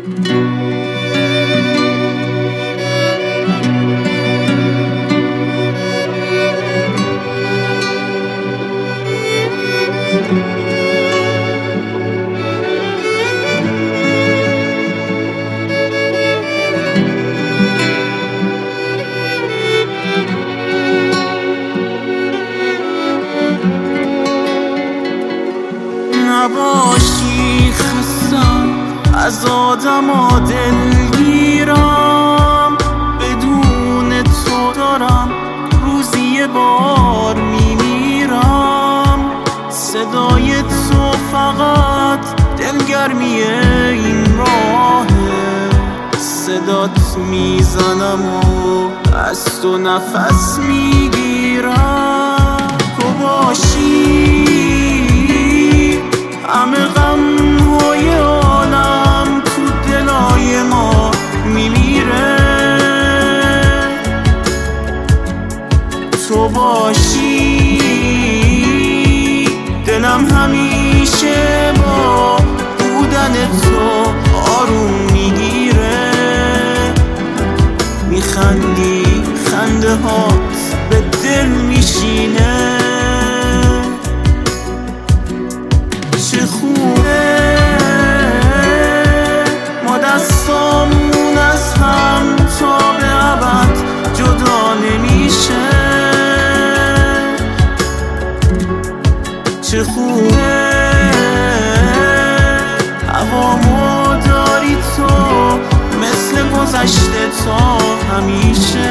نباشی خستم از آدما دلگیرم، بدون تو دارم روزی یه بار میمیرم. صدای تو فقط دلگرمی این راهه، صدات میزنم و از تو نفس میگیرم. تو باشی همه غم‌های عالم تو دلای ما میمیره. تو باشی دلم همیشه با بودن تو آروم میگیره. میخندی خنده هات به دل میشینه. چه خوبه ما دستامون از هم تا به ابد جدا نمیشه. چه خوبه هوامو داری تو مثل گذشته تا همیشه.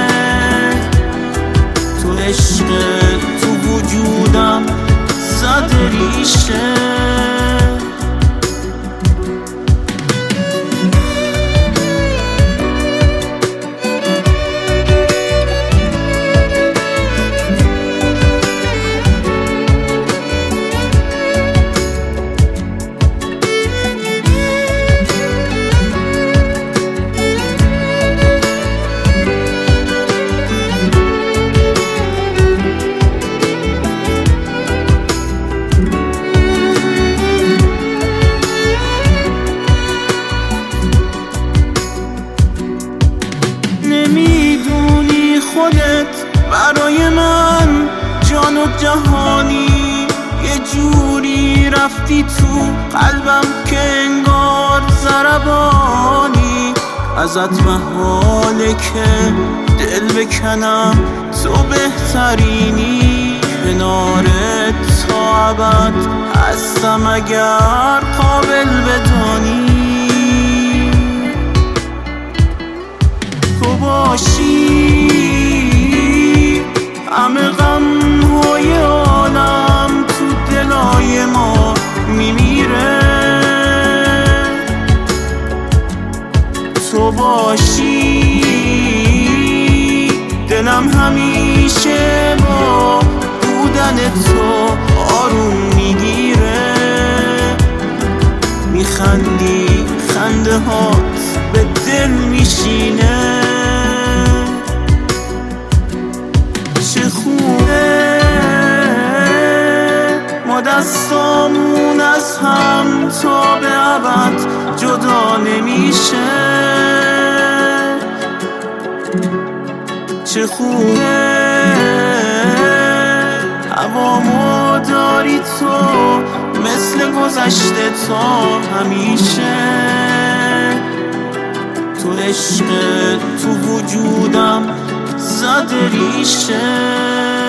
تو عشق تو وجودم زده ریشه. نمیدونی خودت برای من جان و جهانی، یه جوری رفتی تو قلبم که انگار ضربانی. ازت محاله که دل بکنم، تو بهترینی. کنارت تا ابد هستم اگر قابل بدانی. تو باشی همه غم‌های عالم تو دلای ما میمیره. تو باشی دلم همیشه با بودن تو آروم میگیره. میخندی خنده هات به دل میشینه. چه خوبه ما دستامون از هم تا به ابد جدا نمیشه. چه خوبه هوامو داری تو مثل گذشته تا همیشه. تو عشق تو وجودم زده ریشه.